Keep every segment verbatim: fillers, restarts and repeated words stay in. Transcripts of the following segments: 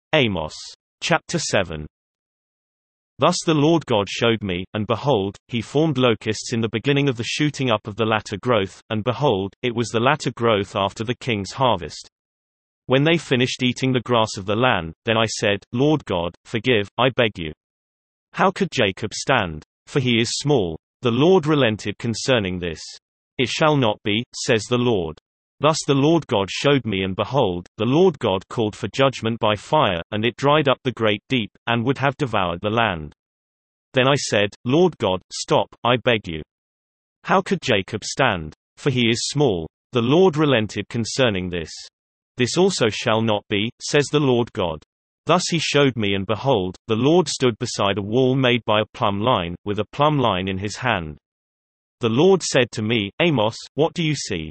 Amos. Chapter seven. Thus the Lord God showed me, and behold, he formed locusts in the beginning of the shooting up of the latter growth, and behold, it was the latter growth after the king's harvest. When they finished eating the grass of the land, then I said, Lord God, forgive, I beg you. How could Jacob stand? For he is small. The Lord relented concerning this. It shall not be, says the Lord. Thus the Lord God showed me, and behold, the Lord God called for judgment by fire, and it dried up the great deep, and would have devoured the land. Then I said, Lord God, stop, I beg you. How could Jacob stand? For he is small. The Lord relented concerning this. This also shall not be, says the Lord God. Thus he showed me, and behold, the Lord stood beside a wall made by a plumb line, with a plumb line in his hand. The Lord said to me, Amos, what do you see?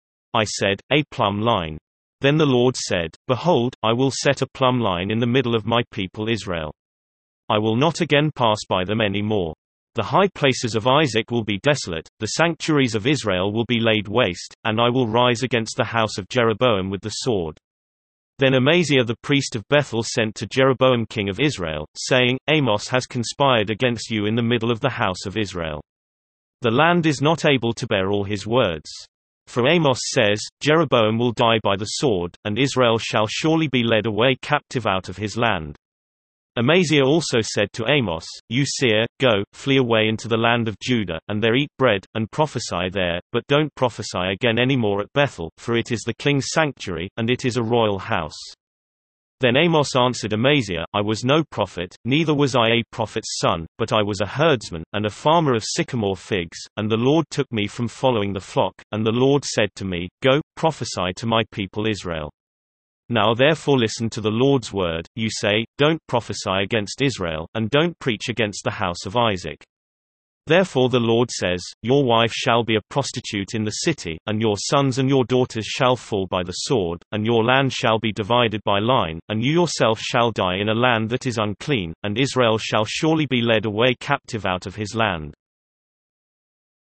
I said, a plumb line. Then the Lord said, Behold, I will set a plumb line in the middle of my people Israel. I will not again pass by them any more. The high places of Isaac will be desolate, the sanctuaries of Israel will be laid waste, and I will rise against the house of Jeroboam with the sword. Then Amaziah the priest of Bethel sent to Jeroboam king of Israel, saying, Amos has conspired against you in the middle of the house of Israel. The land is not able to bear all his words. For Amos says, Jeroboam will die by the sword, and Israel shall surely be led away captive out of his land. Amaziah also said to Amos, You seer, go, flee away into the land of Judah, and there eat bread, and prophesy there, but don't prophesy again any more at Bethel, for it is the king's sanctuary, and it is a royal house. Then Amos answered Amaziah, I was no prophet, neither was I a prophet's son, but I was a herdsman, and a farmer of sycamore figs, and the Lord took me from following the flock, and the Lord said to me, Go, prophesy to my people Israel. Now therefore listen to the Lord's word. You say, Don't prophesy against Israel, and don't preach against the house of Isaac. Therefore the Lord says, Your wife shall be a prostitute in the city, and your sons and your daughters shall fall by the sword, and your land shall be divided by line, and you yourself shall die in a land that is unclean, and Israel shall surely be led away captive out of his land.